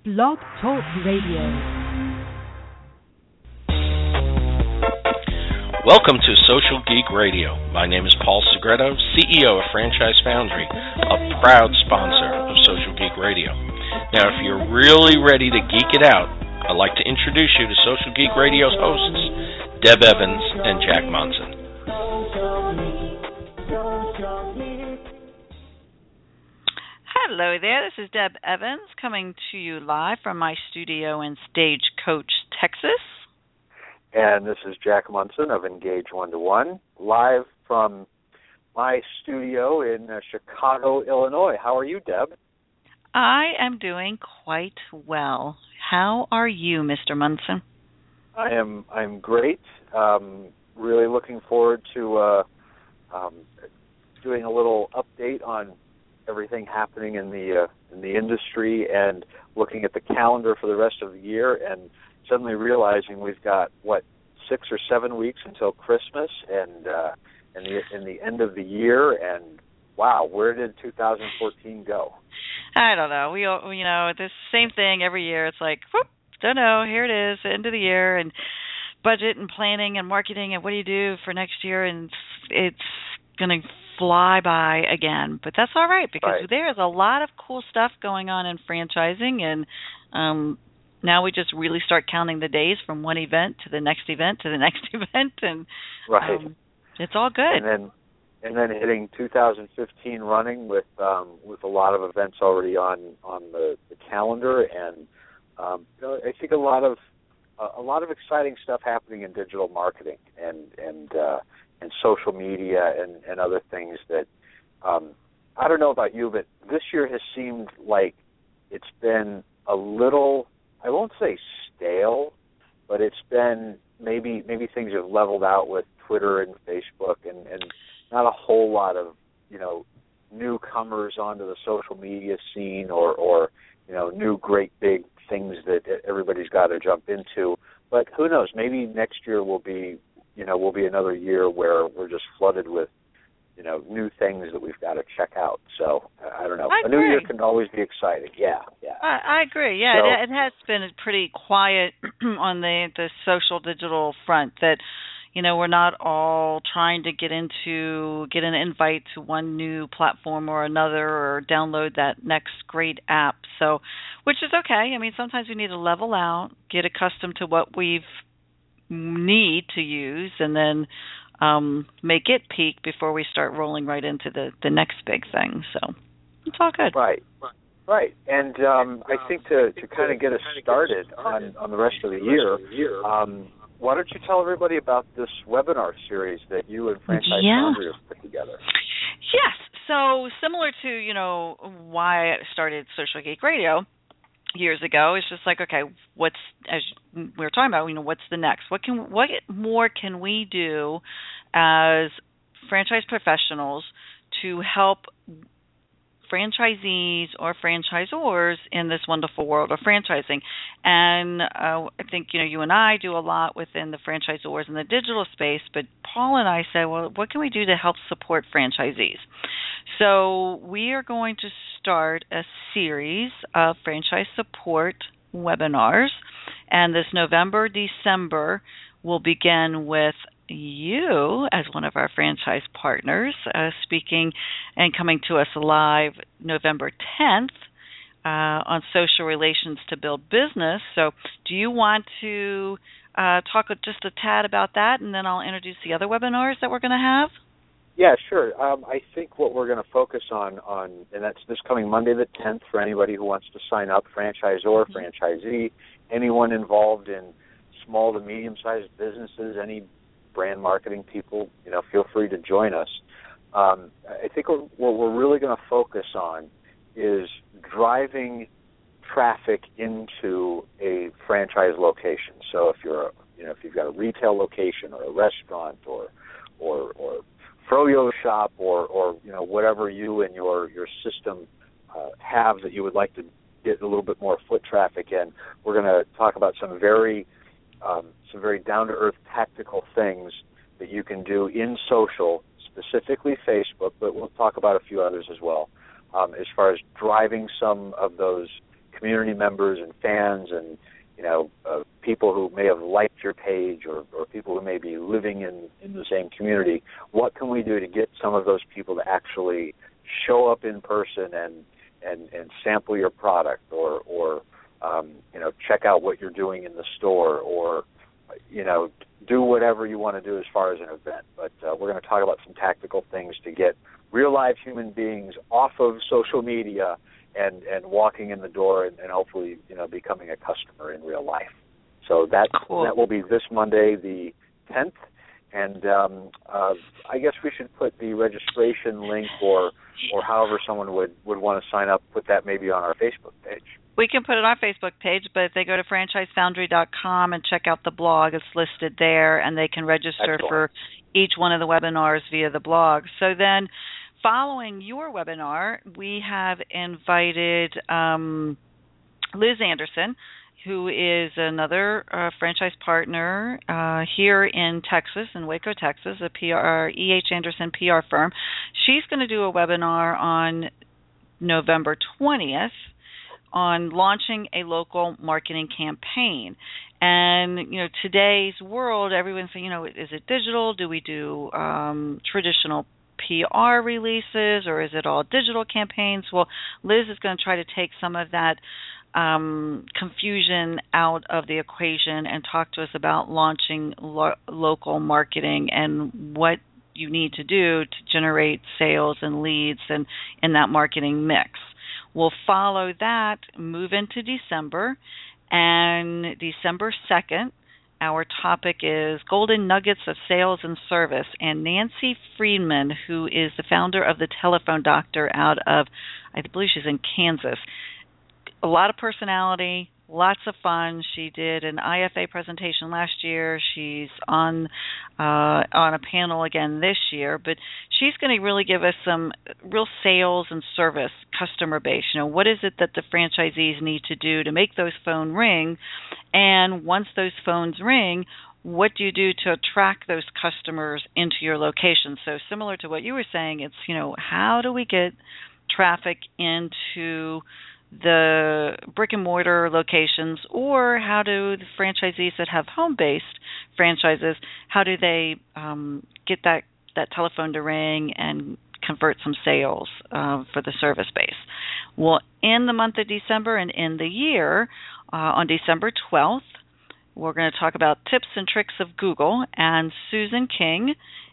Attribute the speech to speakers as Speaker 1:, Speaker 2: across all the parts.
Speaker 1: Blog Talk Radio.
Speaker 2: Welcome to Social Geek Radio. My name is Paul Segreto, CEO of Franchise Foundry, a proud sponsor of Social Geek Radio. Now, if you're really ready to geek it out, I'd like to introduce you to Social Geek Radio's hosts, Deb Evans and Jack Monson.
Speaker 3: Hello there, this is Deb Evans coming to you live from my studio in Stagecoach, Texas.
Speaker 4: And this is Jack Monson of Engage One-to-One, live from my studio in Chicago, Illinois. How are you, Deb?
Speaker 3: I am doing quite well. How are you, Mr. Monson?
Speaker 4: I'm great. Really looking forward to doing a little update on everything happening in the industry and looking at the calendar for the rest of the year and suddenly realizing we've got 6 or 7 weeks until Christmas and the end of the year, and wow, where did 2014 go?
Speaker 3: I don't know. We all, the same thing every year. It's like, whoop, don't know. Here it is, the end of the year, and budget and planning and marketing and what do you do for next year, and it's going to fly by again. But that's all right because there's a lot of cool stuff going on in franchising, and now we just really start counting the days from one event to the next event to the next event, and it's all good.
Speaker 4: And then hitting 2015 running with a lot of events already on the calendar, and I think a lot of exciting stuff happening in digital marketing and social media and other things that I don't know about you, but this year has seemed like it's been a little, I won't say stale, but it's been maybe things have leveled out with Twitter and Facebook and not a whole lot of newcomers onto the social media scene or new great big things that everybody's got to jump into. But who knows? Maybe next year will be another year where we're just flooded with new things that we've got to check out. So I don't know. A new year can always be exciting. Yeah.
Speaker 3: I agree. Yeah, so, it has been pretty quiet on the social digital front. That we're not all trying to get an invite to one new platform or another, or download that next great app. So, which is okay. I mean, sometimes we need to level out, get accustomed to what we need to use, and then make it peak before we start rolling right into the next big thing. So it's all good.
Speaker 4: Right. And I think to kind of get us started on the rest of the year, why don't you tell everybody about this webinar series that you and Franchise Foundry have put together?
Speaker 3: Yes. So similar to, why I started Social Geek Radio years ago, it's just like, okay, as we were talking about, what's the next? What more can we do as franchise professionals to help franchisees or franchisors in this wonderful world of franchising? And I think, you and I do a lot within the franchisors in the digital space, but Paul and I said, well, what can we do to help support franchisees? So we are going to start a series of franchise support webinars, and this November, December will begin with you as one of our franchise partners, speaking and coming to us live November 10th on social relations to build business. So do you want to talk just a tad about that, and then I'll introduce the other webinars that we're going to have?
Speaker 4: Yeah, sure. I think what we're going to focus on, and that's this coming Monday the 10th for anybody who wants to sign up, franchisor, franchisee, anyone involved in small to medium-sized businesses, any brand marketing people, feel free to join us. I think what we're really going to focus on is driving traffic into a franchise location. So if if you've got a retail location or a restaurant or froyo shop or whatever you and your system have that you would like to get a little bit more foot traffic in, we're going to talk about some very down-to-earth tactical things that you can do in social, specifically Facebook, but we'll talk about a few others as well, as far as driving some of those community members and fans and people who may have liked your page or people who may be living in the same community. What can we do to get some of those people to actually show up in person and sample your product or check out what you're doing in the store or do whatever you want to do as far as an event. But we're going to talk about some tactical things to get real live human beings off of social media and walking in the door and hopefully becoming a customer in real life. So that will be this Monday, the 10th, and I guess we should put the registration link or however someone would want to sign up, put that maybe on our Facebook page.
Speaker 3: We can put it on our Facebook page, but if they go to franchisefoundry.com and check out the blog, it's listed there, and they can register
Speaker 4: Excellent.
Speaker 3: for each one of the webinars via the blog. So then, following your webinar, we have invited Liz Anderson, who is another franchise partner here in Texas, in Waco, Texas, a E.H. Anderson PR firm. She's going to do a webinar on November 20th on launching a local marketing campaign. And, today's world, everyone's saying, is it digital? Do we do traditional PR releases, or is it all digital campaigns? Well, Liz is going to try to take some of that confusion out of the equation and talk to us about launching local marketing and what you need to do to generate sales and leads and in that marketing mix. We'll follow that, move into December, and December 2nd, our topic is Golden Nuggets of Sales and Service, and Nancy Friedman, who is the founder of the Telephone Doctor out of, I believe she's in Kansas. A lot of personality, lots of fun. She did an IFA presentation last year. She's on a panel again this year, but she's going to really give us some real sales and service customer base. What is it that the franchisees need to do to make those phones ring? And once those phones ring, what do you do to attract those customers into your location? So similar to what you were saying, it's, how do we get traffic into the brick and mortar locations, or how do the franchisees that have home-based franchises, how do they get that telephone to ring and convert some sales for the service base? Well, in the month of December and in the year, on December 12th, we're going to talk about tips and tricks of Google, and Susan King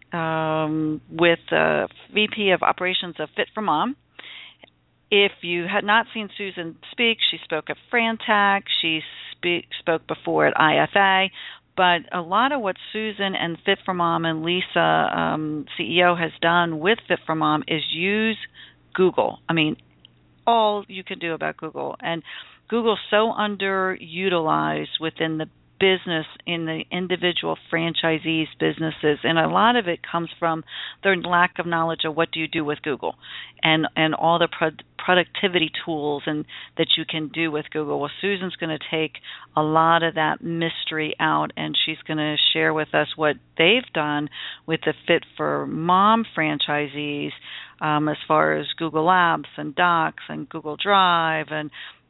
Speaker 3: with VP of Operations of Fit for Mom. If you had not seen Susan speak, she spoke at Frantac, she spoke before at IFA, but a lot of what Susan and Fit for Mom and Lisa, CEO, has done with Fit for Mom is use Google. I mean, all you can do about Google. And Google's so underutilized within the business, in the individual franchisees' businesses, and a lot of it comes from their lack of knowledge of what do you do with Google and all the productivity tools and that you can do with Google. Well, Susan's going to take a lot of that mystery out, and she's going to share with us what they've done with the Fit for Mom franchisees as far as Google Apps and Docs and Google Drive and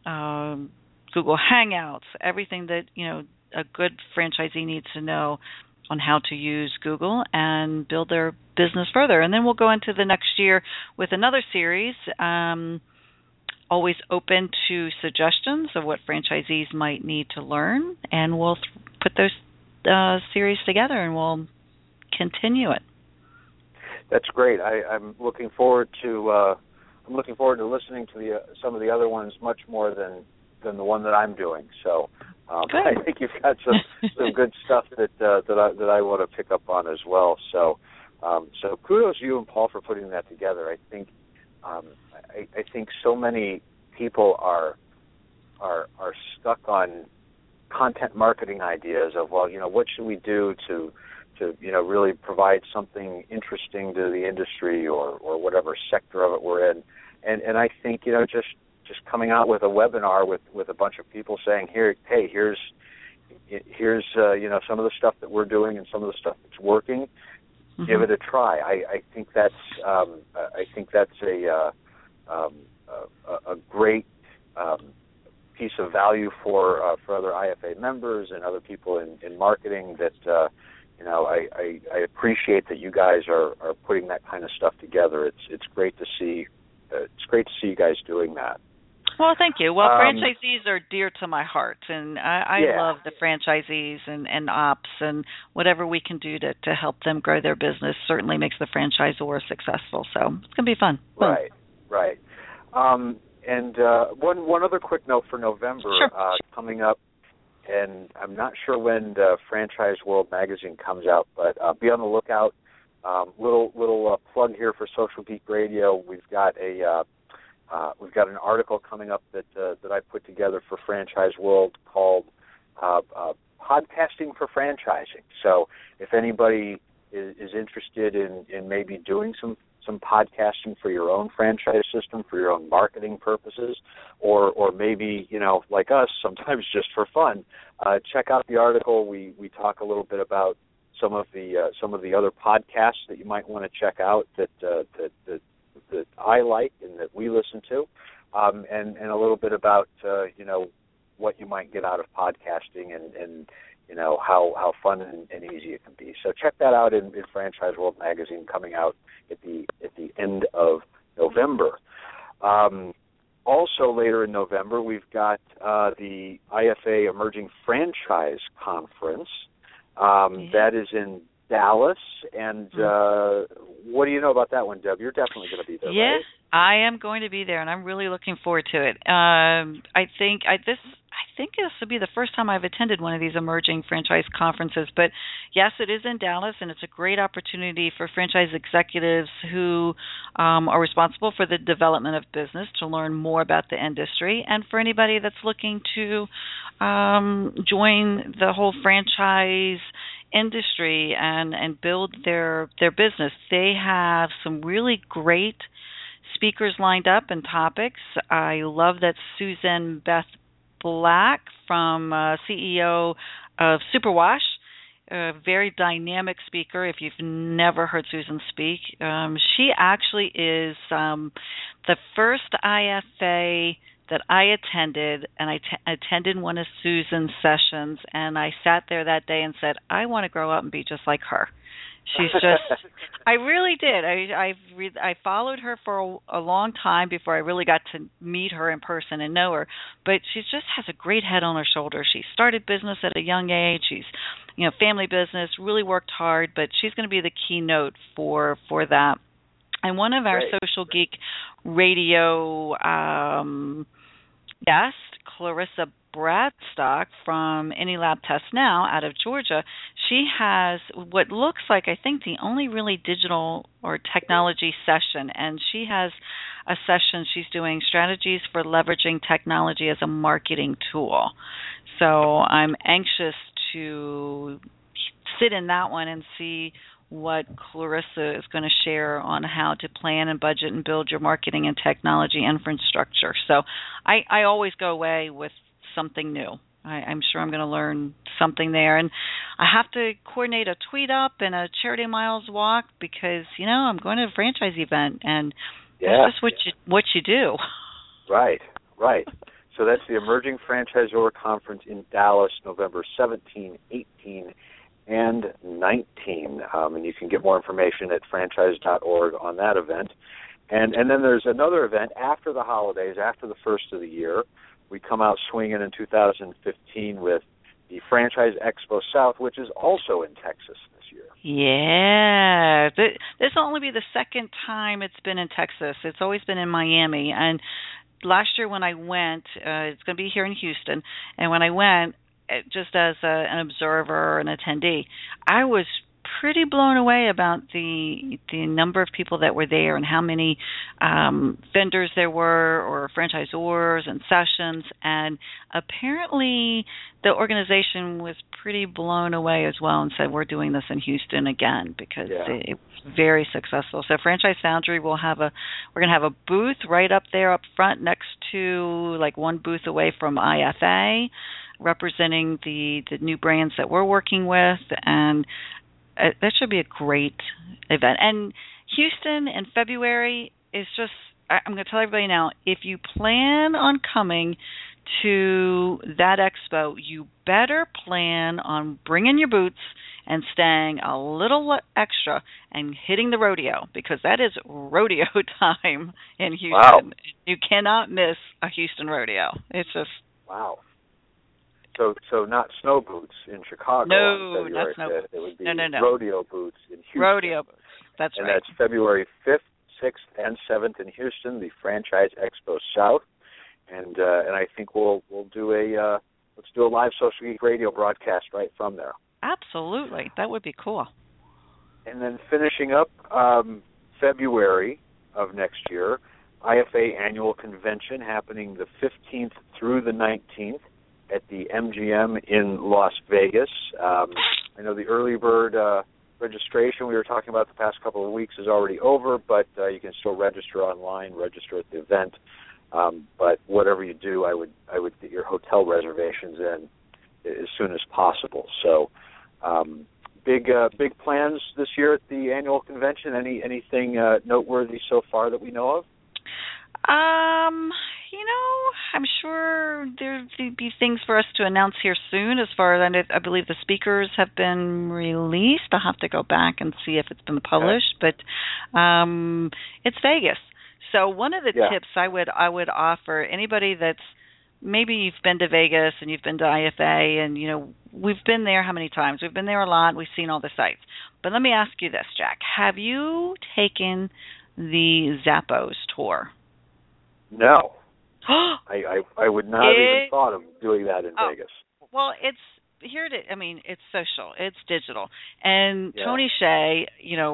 Speaker 3: Google Hangouts, everything that, a good franchisee needs to know on how to use Google and build their business further. And then we'll go into the next year with another series, always open to suggestions of what franchisees might need to learn, and we'll put those series together and we'll continue it.
Speaker 4: That's great. I'm looking forward to listening to some of the other ones much more than the one that I'm doing. So I think you've got some good stuff that I want to pick up on as well. So kudos to you and Paul for putting that together. I think so many people are stuck on content marketing ideas of, well, what should we do to really provide something interesting to the industry or whatever sector of it we're in. And I think, just coming out with a webinar with a bunch of people saying, here's some of the stuff that we're doing and some of the stuff that's working. Mm-hmm. Give it a try. I think that's a great piece of value for other IFA members and other people in marketing that I appreciate that you guys are putting that kind of stuff together. It's great to see. It's great to see you guys doing that.
Speaker 3: Well, thank you. Well, franchisees are dear to my heart, and I love the franchisees and ops, and whatever we can do to help them grow their business certainly makes the franchisor successful. So it's going to be fun.
Speaker 4: Right. And one other quick note for November coming up, and I'm not sure when the Franchise World magazine comes out, but be on the lookout. Little plug here for Social Geek Radio. We've got an article coming up that I put together for Franchise World called Podcasting for Franchising. So if anybody is interested in maybe doing some podcasting for your own franchise system, for your own marketing purposes, or maybe, like us, sometimes just for fun, check out the article. We talk a little bit about some of the other podcasts that you might want to check out that I like and that we listen to, and a little bit about what you might get out of podcasting and how fun and easy it can be. So check that out in Franchise World magazine, coming out at the end of November. Also later in November, we've got the IFA Emerging Franchise Conference. That is in Dallas, and what do you know about that one, Deb? You're definitely going to be there, right?
Speaker 3: Yes, I am going to be there, and I'm really looking forward to it. I think this will be the first time I've attended one of these emerging franchise conferences, but yes, it is in Dallas, and it's a great opportunity for franchise executives who are responsible for the development of business to learn more about the industry, and for anybody that's looking to join the whole franchise industry and build their business. They have some really great speakers lined up and topics. I love that Susan Beth Black, from CEO of Superwash, a very dynamic speaker. If you've never heard Susan speak, she actually is the first IFA that I attended, and I attended one of Susan's sessions, and I sat there that day and said, I want to grow up and be just like her. She's just, I really did. I followed her for a long time before I really got to meet her in person and know her. But she just has a great head on her shoulders. She started business at a young age. She's, family business, really worked hard. But she's going to be the keynote for that. And one of our Social Geek Radio guests, Clarissa Bradstock from AnyLab Test Now out of Georgia, she has what looks like, I think, the only really digital or technology session, and she has a session she's doing strategies for leveraging technology as a marketing tool. So I'm anxious to sit in that one and see what Clarissa is going to share on how to plan and budget and build your marketing and technology infrastructure. So I always go away with something new. I'm sure I'm going to learn something there. And I have to coordinate a tweet up and a Charity Miles walk because, I'm going to a franchise event, and that's just what you do. Right.
Speaker 4: So that's the Emerging Franchisor Conference in Dallas, November 17, 18, and 19. And you can get more information at franchise.org on that event. And then there's another event after the holidays, after the first of the year. We come out swinging in 2015 with the Franchise Expo South, which is also in Texas this year.
Speaker 3: Yeah. This will only be the second time it's been in Texas. It's always been in Miami. And last year when I went, it's going to be here in Houston, and when I went, just as an observer, an attendee, I was pretty blown away about the number of people that were there and how many vendors there were, or franchisors and sessions. And apparently the organization was pretty blown away as well and said, we're doing this in Houston again because it was very successful. So Franchise Foundry we're going to have a booth right up there up front next to, like, one booth away from IFA, representing the new brands that we're working with, and that should be a great event. And Houston in February is just, I'm going to tell everybody now, if you plan on coming to that expo, you better plan on bringing your boots and staying a little extra and hitting the rodeo, because that is rodeo time in Houston.
Speaker 4: Wow.
Speaker 3: You cannot miss a Houston rodeo. It's just
Speaker 4: wow. So not snow boots in Chicago on February
Speaker 3: not snow
Speaker 4: 5th.
Speaker 3: boots.
Speaker 4: It would be
Speaker 3: No.
Speaker 4: rodeo boots in Houston.
Speaker 3: Rodeo boots. That's
Speaker 4: and
Speaker 3: right.
Speaker 4: That's February 5th, 6th, and 7th in Houston, the Franchise Expo South. And I think we'll do let's do a live Social Geek Radio broadcast right from there.
Speaker 3: Absolutely. That would be cool.
Speaker 4: And then finishing up February of next year, IFA Annual Convention happening the 15th through the 19th at the MGM in Las Vegas. I know the early bird registration we were talking about the past couple of weeks is already over, but you can still register online, register at the event. But whatever you do, I would get your hotel reservations in as soon as possible. So big plans this year at the annual convention. Anything noteworthy so far that we know of?
Speaker 3: I'm sure there'll be things for us to announce here soon. As far as I believe the speakers have been released. I'll have to go back and see if it's been published. Okay. But it's Vegas. So one of the tips I would offer anybody that's maybe you've been to Vegas and you've been to IFA, and we've been there how many times? We've been there a lot. We've seen all the sites. But let me ask you this, Jack: have you taken the Zappos tour?
Speaker 4: No. I would not have even thought of doing that in Vegas.
Speaker 3: Well, it's here to. I mean, it's social, it's digital, and Tony Hsieh,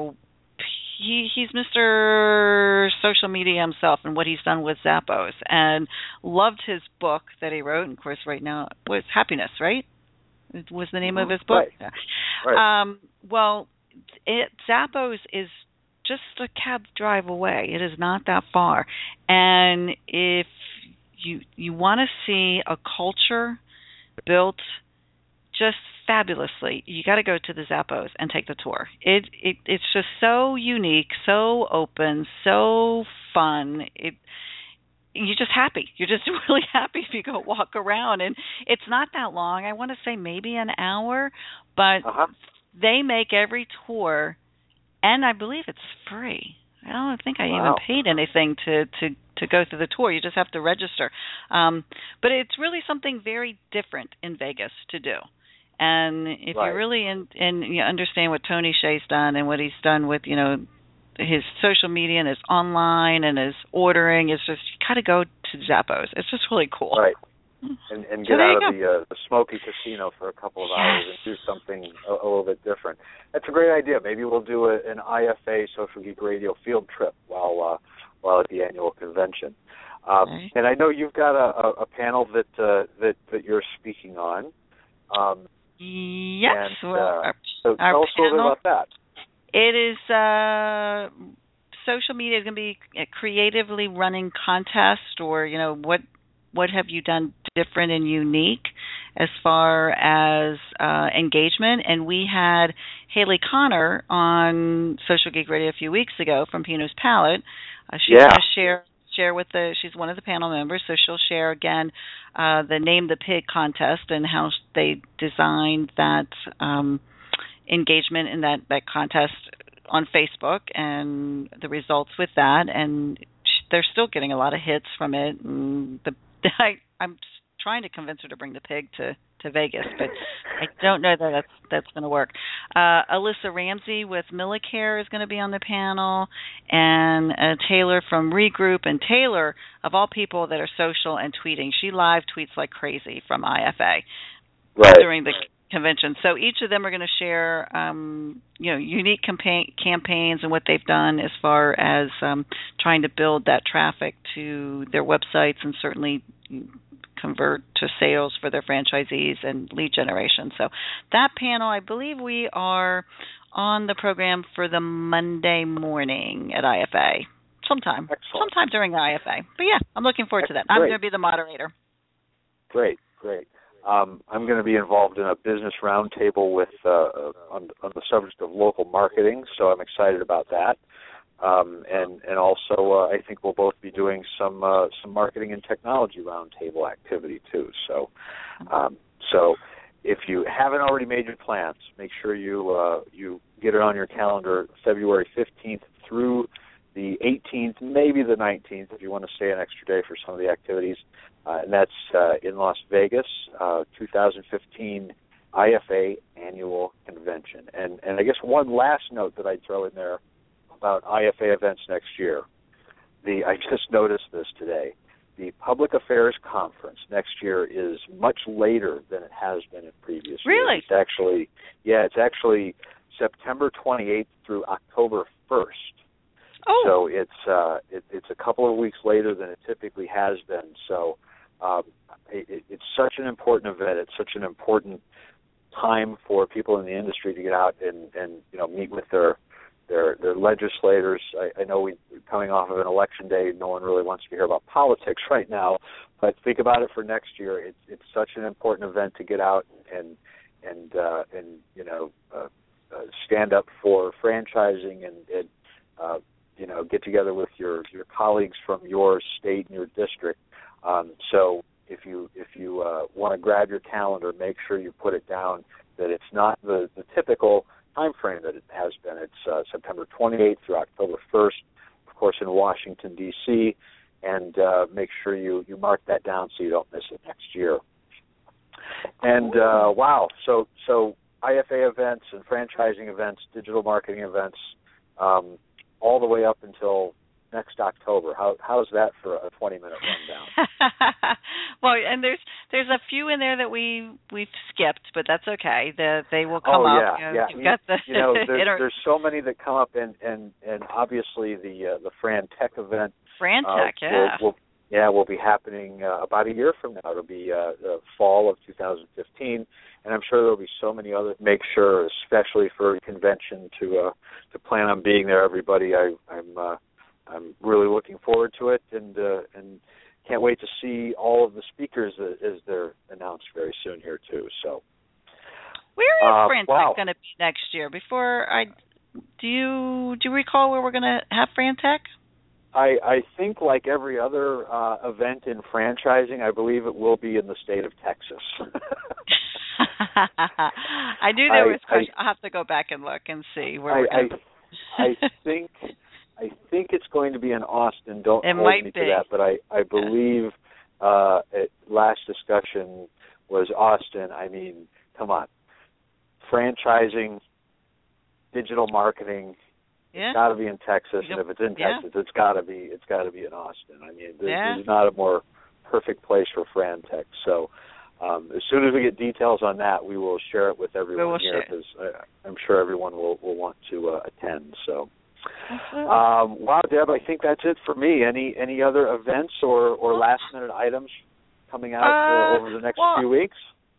Speaker 3: he's Mr. Social Media himself, and what he's done with Zappos, and loved his book that he wrote. And of course, right now was Happiness, right? It was the name of his book.
Speaker 4: Right. Right.
Speaker 3: Well, Zappos is just a cab drive away. It is not that far, and if you want to see a culture built just fabulously, you got to go to the Zappos and take the tour. It's just so unique, so open, so fun. You're just happy. You're just really happy if you go walk around, and it's not that long. I want to say maybe an hour, but they make every tour, and I believe it's free. I don't think I even paid anything to go through the tour. You just have to register. But it's really something very different in Vegas to do. And if you're really in you understand what Tony Hsieh's done and what he's done with, his social media and his online and his ordering, it's just, you got to go to Zappos. It's just really cool.
Speaker 4: Right. And get out of the smoky casino for a couple of hours and do something a little bit different. That's a great idea. Maybe we'll do an IFA Social Geek Radio field trip while at the annual convention. And I know you've got a panel that you're speaking on.
Speaker 3: Yes.
Speaker 4: So tell us a little bit about that.
Speaker 3: It is social media is going to be a creatively running contest, or what have you done different and unique as far as engagement. And we had Haley Connor on Social Geek Radio a few weeks ago from Pino's Palette. She's going to share with she's one of the panel members, so she'll share again the Name the Pig contest and how they designed that engagement in that contest on Facebook and the results with that. And they're still getting a lot of hits from it. And I'm trying to convince her to bring the pig to Vegas, but I don't know that that's going to work. Alyssa Ramsey with Millicare is going to be on the panel, and Taylor from Regroup. And Taylor, of all people that are social and tweeting, she live tweets like crazy from IFA during the convention. So each of them are going to share, unique campaigns and what they've done as far as trying to build that traffic to their websites and certainly convert to sales for their franchisees and lead generation. So that panel, I believe we are on the program for the Monday morning at IFA. Sometime during the IFA. But yeah, I'm looking forward to that. I'm going to be the moderator.
Speaker 4: Great. I'm going to be involved in a business roundtable with on the subject of local marketing, so I'm excited about that. And also I think we'll both be doing some marketing and technology roundtable activity too. So if you haven't already made your plans, make sure you get it on your calendar, February 15th through the 18th, maybe the 19th, if you want to stay an extra day for some of the activities. And that's in Las Vegas, 2015 IFA Annual Convention. And I guess one last note that I'd throw in there about IFA events next year. I just noticed this today. The Public Affairs Conference next year is much later than it has been in previous
Speaker 3: years.
Speaker 4: Really? It's actually September 28th through October 1st.
Speaker 3: Oh.
Speaker 4: So it's a couple of weeks later than it typically has been. So it's such an important event. It's such an important time for people in the industry to get out and meet with their legislators. I know we're coming off of an election day. No one really wants to hear about politics right now, but think about it for next year. It's such an important event to get out and stand up for franchising and get together with your colleagues from your state and your district. So if you want to grab your calendar, make sure you put it down that it's not the typical time frame that it has been. It's September 28th through October 1st, of course, in Washington, D.C., and make sure you mark that down so you don't miss it next year. And, wow, so IFA events and franchising events, digital marketing events, all the way up until next October. How's that for a 20-minute rundown?
Speaker 3: Well, and there's a few in there that we've skipped, but that's okay. They will come up.
Speaker 4: Yeah.
Speaker 3: You've got the
Speaker 4: there's so many that come up, and obviously the FranTech event.
Speaker 3: FranTech,
Speaker 4: will be happening about a year from now. It'll be the fall of 2015, and I'm sure there'll be so many others. Make sure, especially for a convention, to plan on being there. Everybody, I'm really looking forward to it, and can't wait to see all of the speakers as they're announced very soon here too. So,
Speaker 3: where is FranTech going to be next year? Do you recall where we're going to have FranTech?
Speaker 4: I think, like every other event in franchising, I believe it will be in the state of Texas.
Speaker 3: I knew there was a question. I'll have to go back and look and see where we're going.
Speaker 4: I think it's going to be in Austin. Don't hold me to that, but I believe last discussion was Austin. I mean, come on, franchising, digital marketing.
Speaker 3: Yeah.
Speaker 4: It's got to be in Texas, and if it's in Texas, it's got to be in Austin. I mean, there's not a more perfect place for FranTech. So, as soon as we get details on that, we will share it with everyone here, because I'm sure everyone will want to attend. So, wow, Deb, I think that's it for me. Any other events or last minute items coming out over the next few weeks?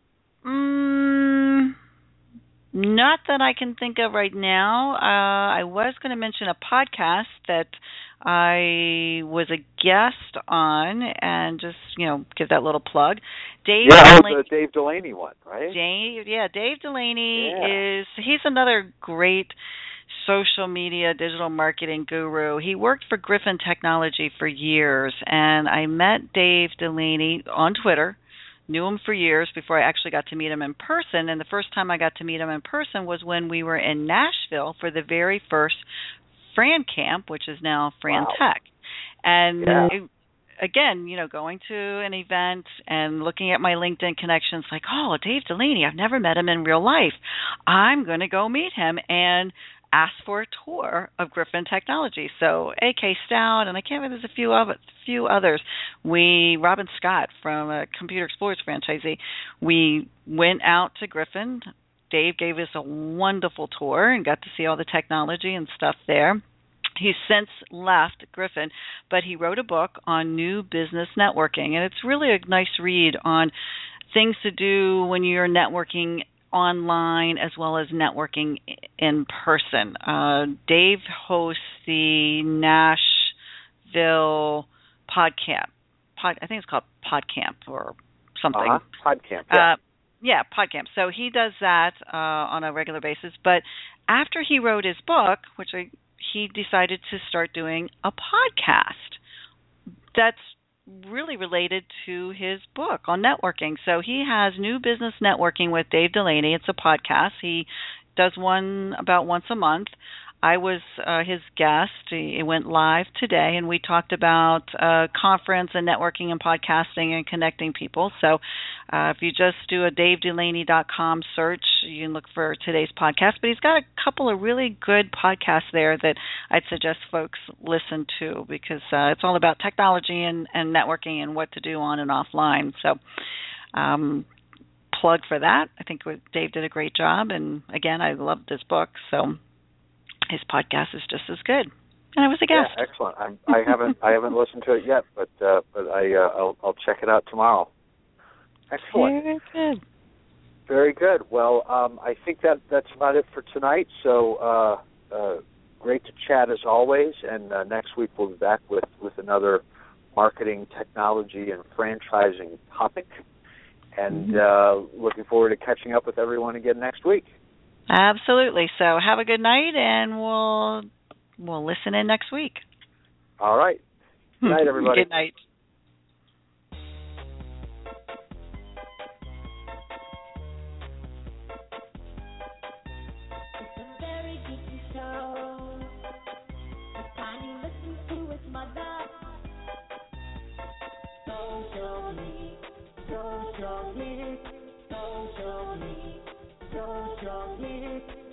Speaker 3: Not that I can think of right now. I was going to mention a podcast that I was a guest on, and just, give that little plug. Dave
Speaker 4: Delaney one, right?
Speaker 3: Dave Delaney he's another great social media digital marketing guru. He worked for Griffin Technology for years, and I met Dave Delaney on Twitter. Knew him for years before I actually got to meet him in person, and the first time I got to meet him in person was when we were in Nashville for the very first Fran Camp, which is now FranTech. Wow. And again, going to an event and looking at my LinkedIn connections, like, oh, Dave Delaney, I've never met him in real life. I'm going to go meet him and ask for a tour of Griffin Technology. So A.K. Stout, and I can't remember, there's a few others. Robin Scott from Computer Explorers franchisee, we went out to Griffin. Dave gave us a wonderful tour and got to see all the technology and stuff there. He's since left Griffin, but he wrote a book on new business networking, and it's really a nice read on things to do when you're networking online as well as networking in person. Dave hosts the Nashville PodCamp. I think it's called PodCamp or something.
Speaker 4: PodCamp,
Speaker 3: PodCamp. So he does that on a regular basis. But after he wrote his book, which he decided to start doing a podcast that's really related to his book on networking. So he has New Business Networking with Dave Delaney. It's a podcast. He does one about once a month. I was his guest. It went live today, and we talked about conference and networking and podcasting and connecting people. So if you just do a davedelaney.com search, you can look for today's podcast. But he's got a couple of really good podcasts there that I'd suggest folks listen to, because it's all about technology and networking and what to do on and offline. So plug for that. I think Dave did a great job. And, again, I loved this book. So his podcast is just as good, and I was a guest.
Speaker 4: Yeah, excellent. I haven't listened to it yet, but I'll check it out tomorrow. Excellent.
Speaker 3: Very good.
Speaker 4: Very good. Well, I think that's about it for tonight. So great to chat as always, and next week we'll be back with another marketing, technology, and franchising topic. And looking forward to catching up with everyone again next week.
Speaker 3: Absolutely. So have a good night, and we'll listen in next week.
Speaker 4: All right. Good night, everybody.
Speaker 3: Good night.
Speaker 1: It's a very geeky show. The kind you listen to with mother. Social Geek, Social Geek, Social Geek, Social Geek.